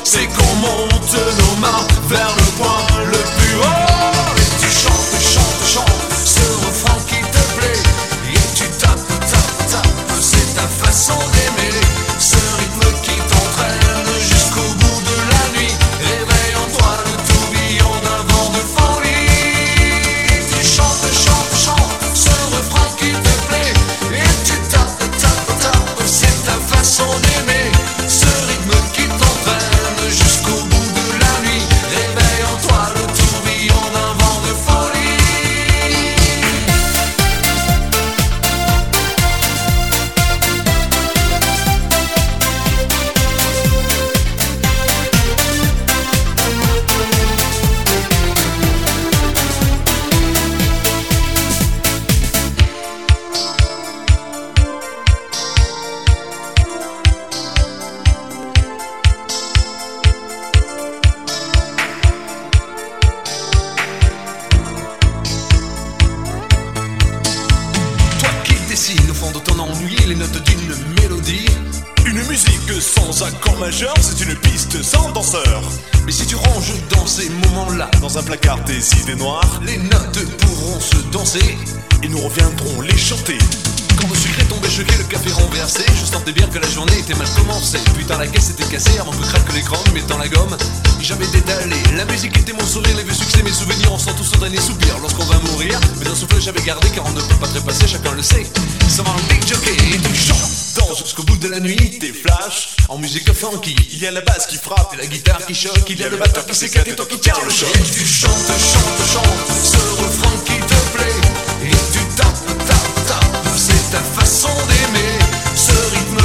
c'est qu'on monte nos mains vers le point le plus haut. Et tu chantes, chantes, chantes ce refrain qui te plaît. Et tu tapes, tapes, tapes, c'est ta façon d'aimer. Ce rythme qui t'entraîne jusqu'au bout de la nuit. Réveille en toi le tourbillon d'un vent de folie. Tu chantes, chantes, chantes ce refrain qui te plaît. Et tu tapes, tapes, tapes, c'est ta façon d'aimer. Ce rythme qui t'entraîne jusqu'au bout de la nuit. Réveille en toi le tourbillon d'un vent de folie. Toi qui dessines au fond de ton ennui les notes d'une mélodie. Une musique sans accord majeur, c'est une piste sans danseur. Mais si tu ranges dans ces moments-là Dans un placard tes idées noires, les notes pourront se danser. et nous reviendrons les chanter. Quand le sucré tombait choqué, le café renversé, je sentais bien que la journée était mal commencée. Putain, la caisse était cassée avant que craque l'écran, mettant la gomme. J'avais détalé, la musique était mon sourire, les vieux succès, mes souvenirs, on sent tous au dernier soupir lorsqu'on va mourir. Mais un souffle j'avais gardé car on ne peut pas trépasser, chacun le sait. Ça va un big jockey et tu chantes dans jusqu'au bout de la nuit. Des flashs, En musique funky, il y a la basse qui frappe et la guitare qui choque, il y a le batteur qui s'éclate et toi qui tiens le choc. Et tu chantes, chantes, chantes ce refrain qui te plaît. Et tu tapes, tapes, tapes, c'est ta façon d'aimer. Ce rythme